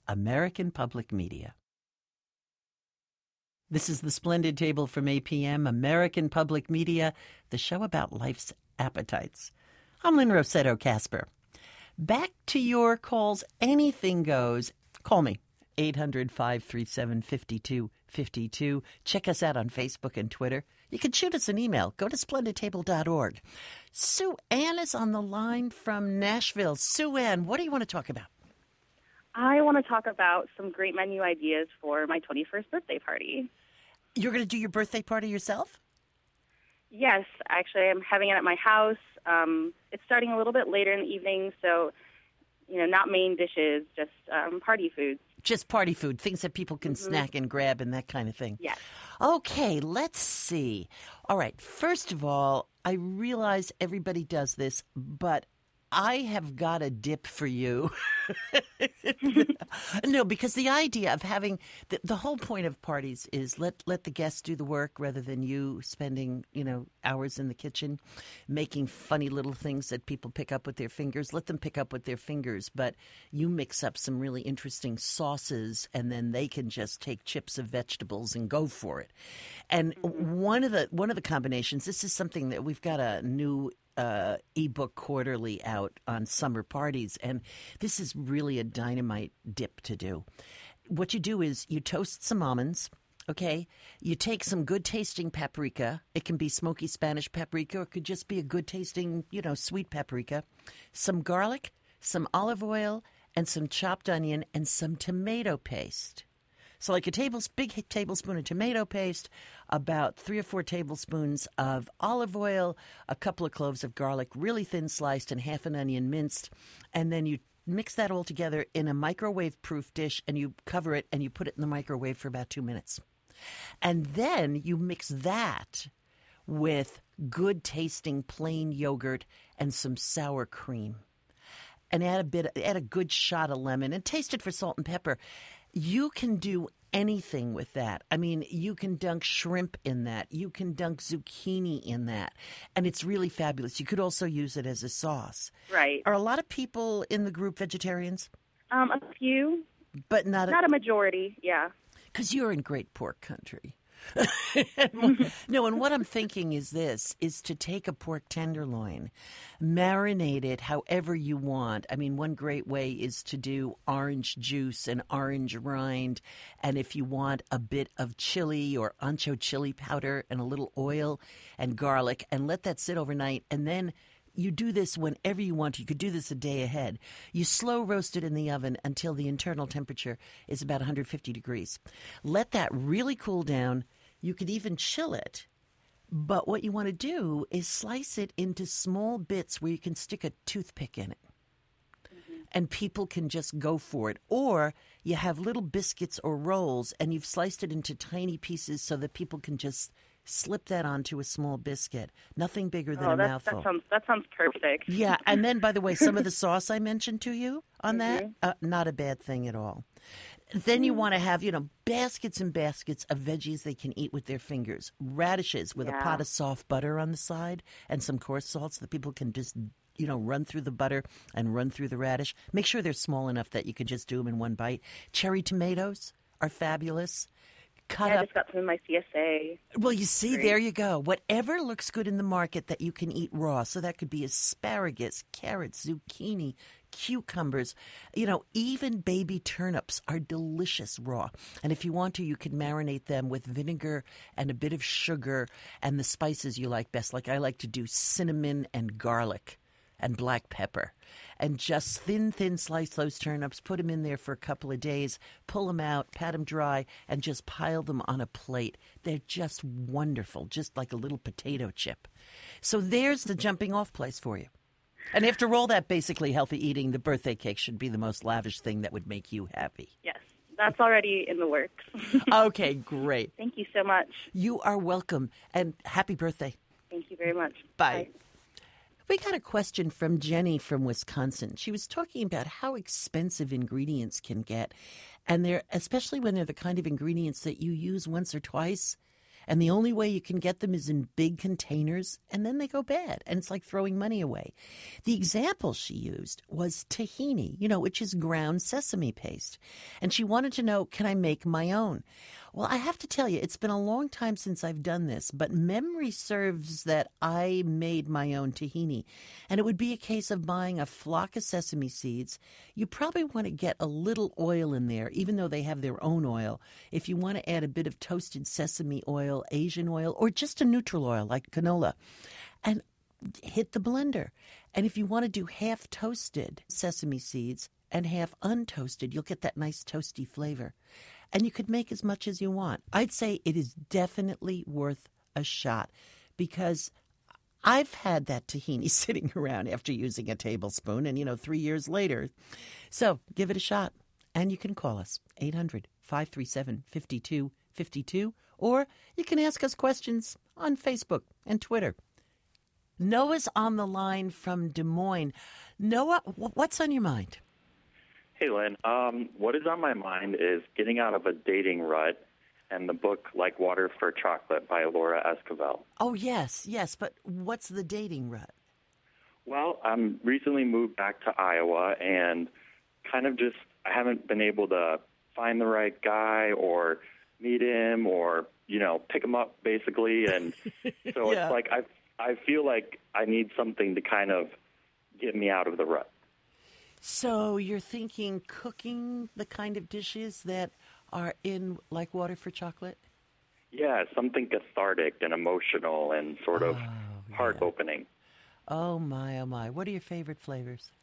American Public Media. This is the Splendid Table from A P M, American Public Media, the show about life's appetites. I'm Lynn Rossetto Kasper. Back to your calls. Anything goes. Call me, eight hundred, five three seven, five two five two. Check us out on Facebook and Twitter. You can shoot us an email. Go to splendid table dot org. Sue Ann is on the line from Nashville. Sue Ann, what do you want to talk about? I want to talk about some great menu ideas for my twenty-first birthday party. You're going to do your birthday party yourself? Yes, actually, I'm having it at my house. Um, it's starting a little bit later in the evening, so, you know, not main dishes, just um, party foods. Just party food, things that people can mm-hmm. snack and grab and that kind of thing. Yes. Okay, let's see. All right, first of all, I realize everybody does this, but I have got a dip for you. No, because the idea of having the, the whole point of parties is let let the guests do the work rather than you spending, you know, hours in the kitchen making funny little things that people pick up with their fingers. Let them pick up with their fingers, but you mix up some really interesting sauces and then they can just take chips of vegetables and go for it. And mm-hmm. one of the one of the combinations, this is something that we've got a new Uh, ebook quarterly out on summer parties, and this is really a dynamite dip to do. What you do is you toast some almonds, okay? You take some good tasting paprika. It can be smoky Spanish paprika, or it could just be a good tasting, you know, sweet paprika. Some garlic, some olive oil, and some chopped onion, and some tomato paste. So like a tables, big tablespoon of tomato paste, about three or four tablespoons of olive oil, a couple of cloves of garlic, really thin sliced, and half an onion minced. And then you mix that all together in a microwave-proof dish, and you cover it, and you put it in the microwave for about two minutes. And then you mix that with good-tasting plain yogurt and some sour cream. And add a bit, add a good shot of lemon, and taste it for salt and pepper. You can do anything with that. I mean, you can dunk shrimp in that. You can dunk zucchini in that. And it's really fabulous. You could also use it as a sauce. Right. Are a lot of people in the group vegetarians? Um, a few. But not a... Not a majority, yeah. Because you're in great pork country. No, and what I'm thinking is this, is to take a pork tenderloin, marinate it however you want. I mean, one great way is to do orange juice and orange rind, and if you want a bit of chili or ancho chili powder and a little oil and garlic, and let that sit overnight, and then you do this whenever you want. You could do this a day ahead. You slow roast it in the oven until the internal temperature is about one hundred fifty degrees. Let that really cool down. You could even chill it. But what you want to do is slice it into small bits where you can stick a toothpick in it. Mm-hmm. And people can just go for it. Or you have little biscuits or rolls and you've sliced it into tiny pieces so that people can just slip that onto a small biscuit. Nothing bigger than oh, a that, mouthful. That sounds, that sounds perfect. Yeah, and then, by the way, some of the sauce I mentioned to you on mm-hmm. that, uh, not a bad thing at all. Then you want to have, you know, baskets and baskets of veggies they can eat with their fingers. Radishes with yeah. a pot of soft butter on the side and some coarse salt so that people can just, you know, run through the butter and run through the radish. Make sure they're small enough that you can just do them in one bite. Cherry tomatoes are fabulous. Cut yeah, I up. just got some in my C S A. Well, you see, Great. There you go. Whatever looks good in the market that you can eat raw. So that could be asparagus, carrots, zucchini, cucumbers. You know, even baby turnips are delicious raw. And if you want to, you can marinate them with vinegar and a bit of sugar and the spices you like best. Like I like to do cinnamon and garlic and black pepper. And just thin, thin slice those turnips, put them in there for a couple of days, pull them out, pat them dry, and just pile them on a plate. They're just wonderful, just like a little potato chip. So there's the jumping off place for you. And after all that basically healthy eating, the birthday cake should be the most lavish thing that would make you happy. Yes, that's already in the works. Okay, great. Thank you so much. You are welcome, and happy birthday. Thank you very much. Bye. Bye. We got a question from Jenny from Wisconsin. She was talking about how expensive ingredients can get, and they're especially when they're the kind of ingredients that you use once or twice, And the only way you can get them is in big containers, and then they go bad. And it's like throwing money away. The example she used was tahini, you know, which is ground sesame paste. And she wanted to know, can I make my own? Well, I have to tell you, it's been a long time since I've done this, but memory serves that I made my own tahini. And it would be a case of buying a flock of sesame seeds. You probably want to get a little oil in there, even though they have their own oil. If you want to add a bit of toasted sesame oil, Asian oil, or just a neutral oil like canola, and hit the blender. And if you want to do half toasted sesame seeds and half untoasted, you'll get that nice toasty flavor. And you could make as much as you want. I'd say it is definitely worth a shot because I've had that tahini sitting around after using a tablespoon and, you know, three years later. So give it a shot. And you can call us, eight hundred, five three seven, five two five two, or you can ask us questions on Facebook and Twitter. Noah's on the line from Des Moines. Noah, what's on your mind? Hey, Lynn. Um, what is on my mind is getting out of a dating rut and the book Like Water for Chocolate by Laura Esquivel. Oh, yes, yes. But what's the dating rut? Well, I'm recently moved back to Iowa and kind of just, I haven't been able to find the right guy or meet him or, you know, pick him up, basically. And so yeah. it's like I, I feel like I need something to kind of get me out of the rut. So you're thinking cooking the kind of dishes that are in Like Water for Chocolate? Yeah, something cathartic and emotional and sort of oh, heart-opening. Yeah. Oh, my, oh, my. What are your favorite flavors?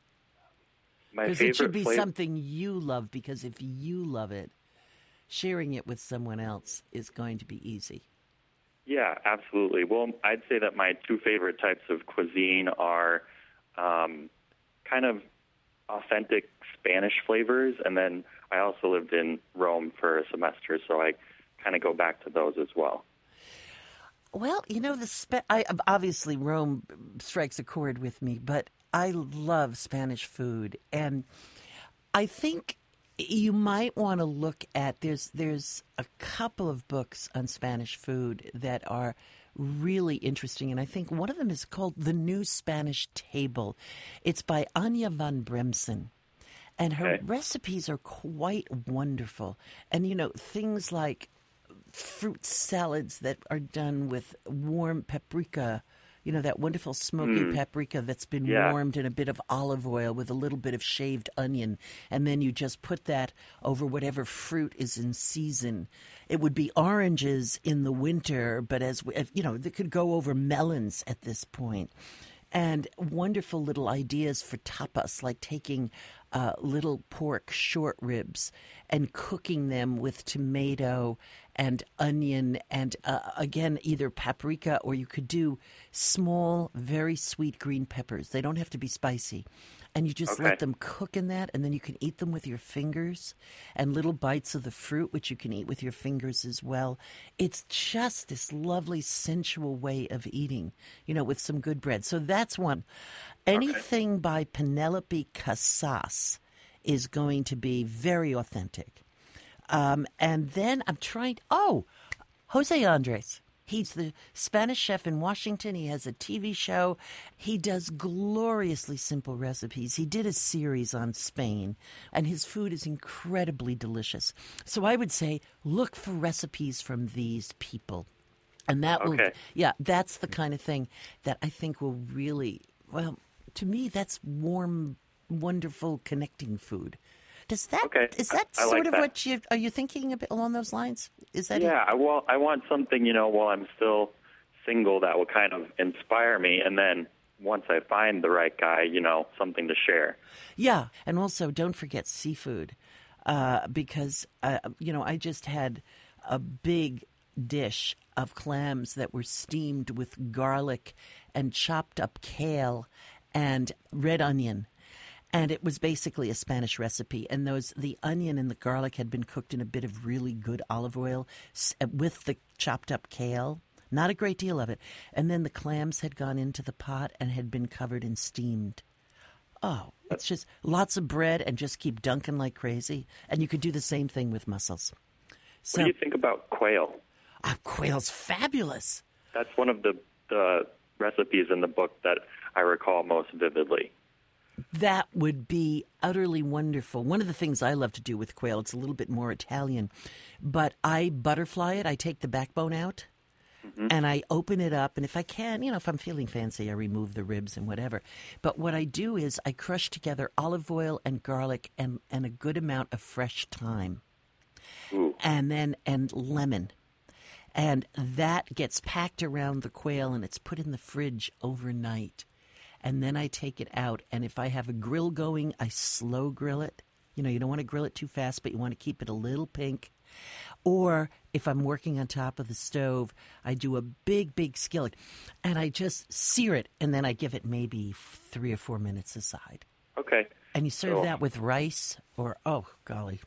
My favorite Because it should be flavor- something you love, because if you love it, sharing it with someone else is going to be easy. Yeah, absolutely. Well, I'd say that my two favorite types of cuisine are um, kind of authentic Spanish flavors, and then I also lived in Rome for a semester, so I kind of go back to those as well. Well, you know, the Spa- I, obviously Rome strikes a chord with me, but I love Spanish food, and I think you might want to look at, there's there's a couple of books on Spanish food that are really interesting, and I think one of them is called The New Spanish Table. It's by Anya van Bremsen, and her okay. recipes are quite wonderful. And, you know, things like fruit salads that are done with warm paprika, you know, that wonderful smoky mm. paprika that's been yeah. warmed in a bit of olive oil with a little bit of shaved onion, and then you just put that over whatever fruit is in season. It would be oranges in the winter, but as, you know, they could go over melons at this point. And wonderful little ideas for tapas, like taking uh, little pork short ribs and cooking them with tomato and onion and, uh, again, either paprika, or you could do small, very sweet green peppers. They don't have to be spicy. And you just okay. let them cook in that, and then you can eat them with your fingers, and little bites of the fruit, which you can eat with your fingers as well. It's just this lovely, sensual way of eating, you know, with some good bread. So that's one. Anything okay. by Penelope Casas is going to be very authentic. Um, and then I'm trying, oh, Jose Andres. He's the Spanish chef in Washington. He has a T V show. He does gloriously simple recipes. He did a series on Spain, and his food is incredibly delicious. So I would say look for recipes from these people. And that will, okay. yeah, that's the kind of thing that I think will really, well, to me, that's warm, wonderful, connecting food. Does that okay. is that I, I sort like of that. what you are you thinking a bit along those lines? Is that yeah? I want I want something, you know, while I'm still single, that will kind of inspire me, and then once I find the right guy, you know, something to share. Yeah, and also don't forget seafood, uh, because uh, you know I just had a big dish of clams that were steamed with garlic and chopped up kale and red onion. And it was basically a Spanish recipe. And those the onion and the garlic had been cooked in a bit of really good olive oil with the chopped up kale. Not a great deal of it. And then the clams had gone into the pot and had been covered and steamed. Oh, it's just lots of bread and just keep dunking like crazy. And you could do the same thing with mussels. So, what do you think about quail? Ah, quail's fabulous. That's one of the, the recipes in the book that I recall most vividly. That would be utterly wonderful. One of the things I love to do with quail, it's a little bit more Italian, but I butterfly it. I take the backbone out, mm-hmm. and I open it up. And if I can, you know, if I'm feeling fancy, I remove the ribs and whatever. But what I do is I crush together olive oil and garlic and, and a good amount of fresh thyme. Ooh. And then and lemon. And that gets packed around the quail, and it's put in the fridge overnight. And then I take it out, and if I have a grill going, I slow grill it. You know, you don't want to grill it too fast, but you want to keep it a little pink. Or if I'm working on top of the stove, I do a big, big skillet, and I just sear it, and then I give it maybe three or four minutes aside. Okay. And you serve so, that with rice or, oh, golly.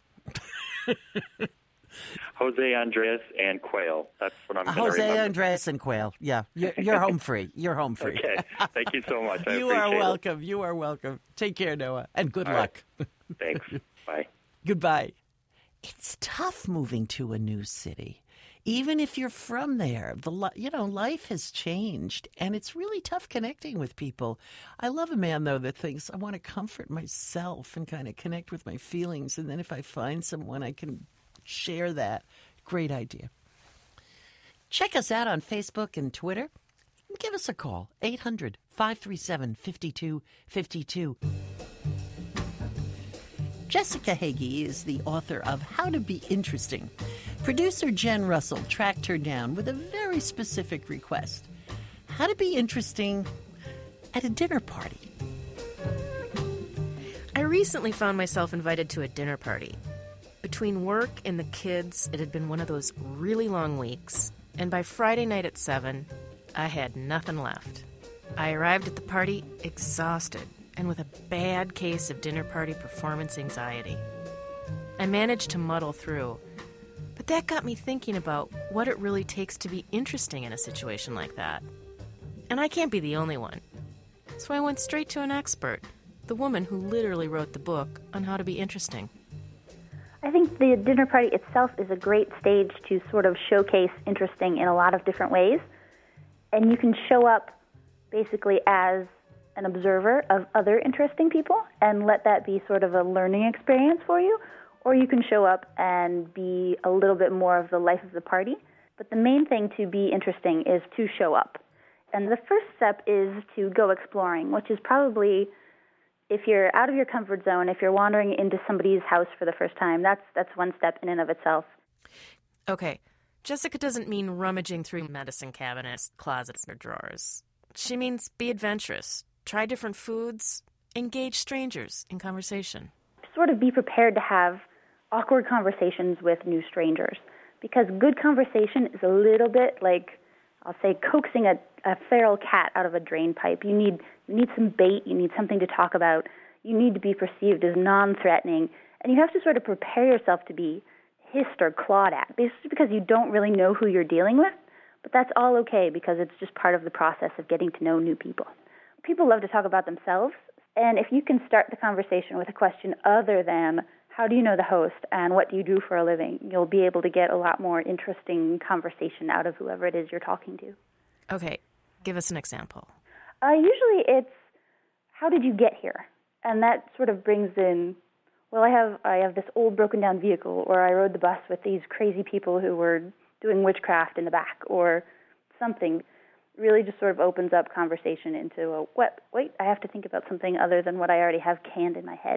Jose Andres and quail. That's what I'm going to Jose remember. Andres and quail. Yeah, you're, you're home free. You're home free. Okay. Thank you so much. I you appreciate are welcome. it. You are welcome. Take care, Noah, and good All luck. Right. Thanks. Bye. Goodbye. It's tough moving to a new city. Even if you're from there, the you know, life has changed, and it's really tough connecting with people. I love a man, though, that thinks, I want to comfort myself and kind of connect with my feelings, and then if I find someone, I can share that. Great idea. Check us out on Facebook and Twitter. Give us a call, eight hundred, five three seven, five two five two. Jessica Hagee is the author of How to Be Interesting. Producer Jen Russell tracked her down with a very specific request. How to be interesting at a dinner party. I recently found myself invited to a dinner party. Between work and the kids, it had been one of those really long weeks, and by Friday night at seven, I had nothing left. I arrived at the party exhausted and with a bad case of dinner party performance anxiety. I managed to muddle through, but that got me thinking about what it really takes to be interesting in a situation like that. And I can't be the only one. So I went straight to an expert, the woman who literally wrote the book on how to be interesting. I think the dinner party itself is a great stage to sort of showcase interesting in a lot of different ways. And you can show up basically as an observer of other interesting people and let that be sort of a learning experience for you. Or you can show up and be a little bit more of the life of the party. But the main thing to be interesting is to show up. And the first step is to go exploring, which is probably, if you're out of your comfort zone, if you're wandering into somebody's house for the first time, that's that's one step in and of itself. Okay, Jessica doesn't mean rummaging through medicine cabinets, closets, or drawers. She means be adventurous, try different foods, engage strangers in conversation. Sort of be prepared to have awkward conversations with new strangers, because good conversation is a little bit like, I'll say, coaxing a, a feral cat out of a drain pipe. You need you need some bait. You need something to talk about. You need to be perceived as non-threatening, and you have to sort of prepare yourself to be hissed or clawed at, just because you don't really know who you're dealing with. But that's all okay, because it's just part of the process of getting to know new people. People love to talk about themselves, and if you can start the conversation with a question other than, how do you know the host and what do you do for a living, you'll be able to get a lot more interesting conversation out of whoever it is you're talking to. Okay, give us an example. Uh, usually it's, how did you get here? And that sort of brings in, well, I have I have this old broken down vehicle, or I rode the bus with these crazy people who were doing witchcraft in the back, or something. Really just sort of opens up conversation into a, what, wait, I have to think about something other than what I already have canned in my head.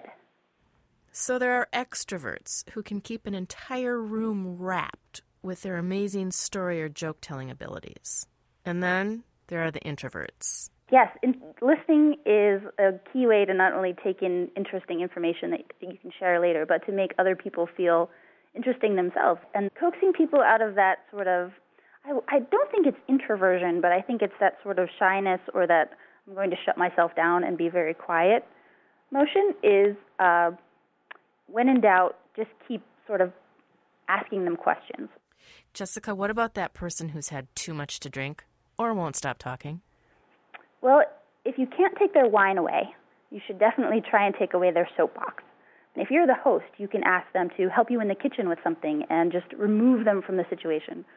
So there are extroverts who can keep an entire room wrapped with their amazing story or joke-telling abilities. And then there are the introverts. Yes, in, listening is a key way to not only take in interesting information that you can share later, but to make other people feel interesting themselves. And coaxing people out of that sort of, I, I don't think it's introversion, but I think it's that sort of shyness, or that I'm going to shut myself down and be very quiet motion, is uh, when in doubt, just keep sort of asking them questions. Jessica, what about that person who's had too much to drink or won't stop talking? Well, if you can't take their wine away, you should definitely try and take away their soapbox. And if you're the host, you can ask them to help you in the kitchen with something and just remove them from the situation.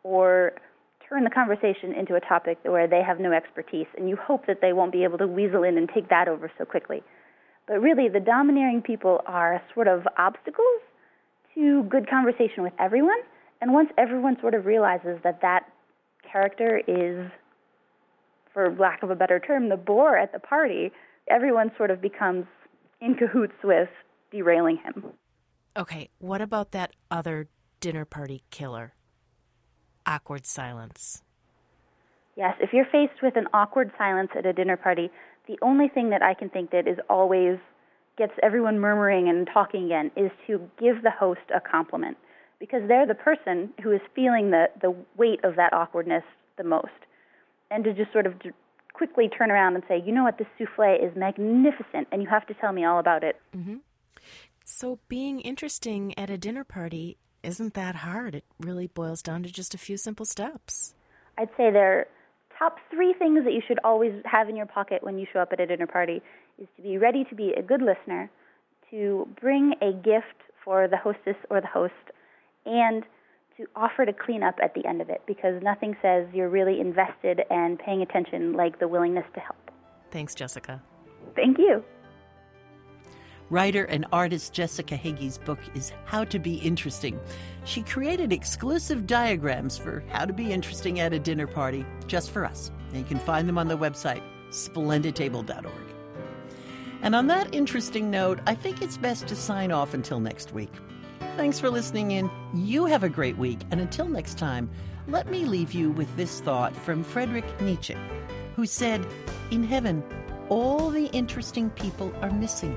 or turn the conversation into a topic where they have no expertise, and you hope that they won't be able to weasel in and take that over so quickly. But really, the domineering people are sort of obstacles to good conversation with everyone, and once everyone sort of realizes that that character is, for lack of a better term, the bore at the party, everyone sort of becomes in cahoots with derailing him. Okay, what about that other dinner party killer? Awkward silence. Yes, if you're faced with an awkward silence at a dinner party, the only thing that I can think that is always gets everyone murmuring and talking again is to give the host a compliment, because they're the person who is feeling the, the weight of that awkwardness the most. And to just sort of quickly turn around and say, you know what, this souffle is magnificent, and you have to tell me all about it. Mm-hmm. So being interesting at a dinner party isn't that hard. It really boils down to just a few simple steps. I'd say there are top three things that you should always have in your pocket when you show up at a dinner party is to be ready to be a good listener, to bring a gift for the hostess or the host, and to offer to clean up at the end of it, because nothing says you're really invested and paying attention like the willingness to help. Thanks, Jessica. Thank you. Writer and artist Jessica Hagee's book is How to Be Interesting. She created exclusive diagrams for how to be interesting at a dinner party just for us. And you can find them on the website, splendid table dot org. And on that interesting note, I think it's best to sign off until next week. Thanks for listening in. You have a great week. And until next time, let me leave you with this thought from Friedrich Nietzsche, who said, "In heaven, all the interesting people are missing."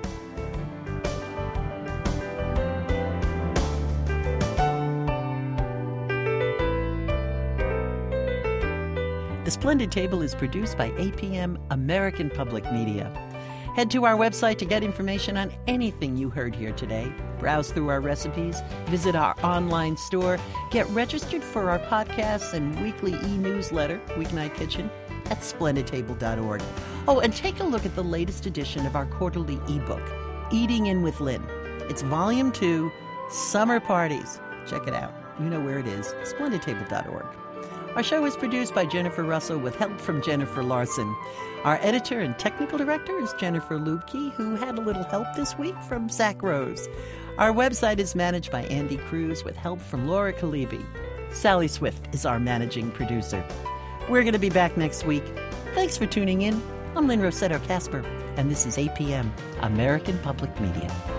The Splendid Table is produced by A P M American Public Media. Head to our website to get information on anything you heard here today. Browse through our recipes, visit our online store, get registered for our podcasts and weekly e-newsletter, Weeknight Kitchen, at splendid table dot org. Oh, and take a look at the latest edition of our quarterly ebook, Eating In with Lynn. It's volume two, Summer Parties. Check it out. You know where it is, splendid table dot org. Our show is produced by Jennifer Russell with help from Jennifer Larson. Our editor and technical director is Jennifer Lubke, who had a little help this week from Zach Rose. Our website is managed by Andy Cruz with help from Laura Kalibi. Sally Swift is our managing producer. We're going to be back next week. Thanks for tuning in. I'm Lynn Rossetto Kasper, and this is A P M, American Public Media.